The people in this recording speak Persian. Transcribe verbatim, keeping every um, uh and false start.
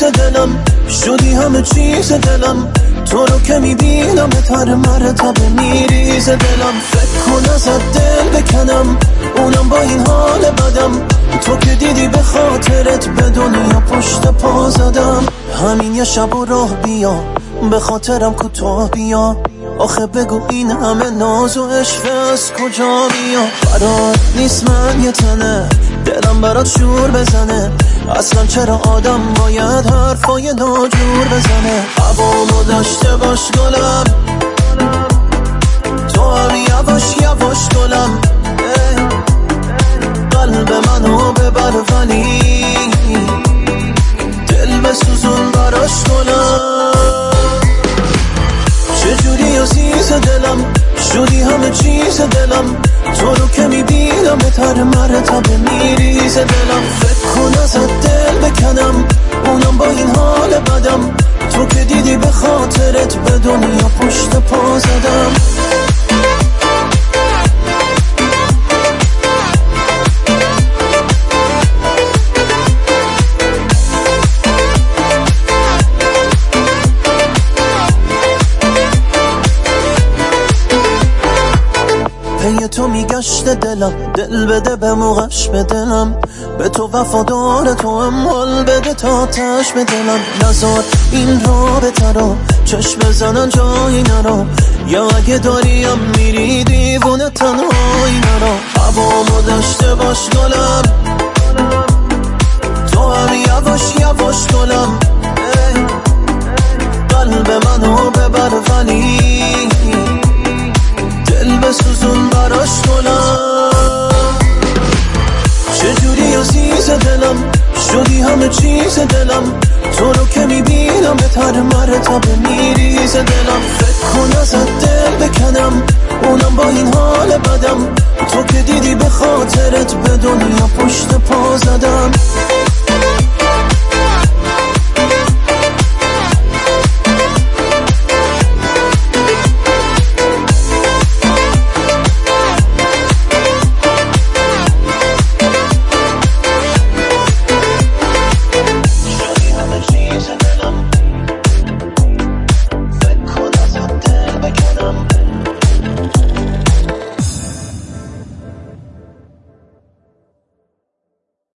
دلم، شدی همه چیز دلم. تو رو که میبینم هر مرتبه میریز دلم. فکر کن ازت دل بکنم، اونم با این حال بدم. تو که دیدی به خاطرت به دنیا پشت پا زدم. همین یه شب و راه بیا، به خاطرم کوتاه بیا. آخه بگو این همه ناز و عشق از کجا میاد؟ قرار نیست من یه تنه دلم برات شور بزنه. اصلا چرا آدم باید حرفای ناجور بزنه؟ هوامو داشته باش گلم، تو هم یواش یواش گلم. قلب منو ببر ولی دل بسوزون براش گلم. چجوری عزیز دلم، شدی همه چیز دلم. تو رو که میبینم هر مرتبه میریز دلم. فکر کن ازت دل بکنم، اونم با این حال بدم. تو که دیدی به خاطرت به دنیا پشت پا زدم. پی تو میگشت دلم، دل بده به موقعش به دلم. به تو وفادار، تو هم حال بده تا تش به دلم. نزار این رابطه رو چشم بزنن جایی نرو، یا اگه داریم میری دیوونه تنهایی نرو. هوامو داشته باش گلم، تو هم یواش یواش گلم. قلب منو ببر ولی دل بسوزون براش گلم. چجوری عزیز دلم، شدی همه چیز دلم. تو رو که میبینم هر مرتبه میریز دلم. فکر کن ازت دل بکنم، اونم با این حال بدم. تو که دیدی به خاطرت به دنیا پشت پا زدم.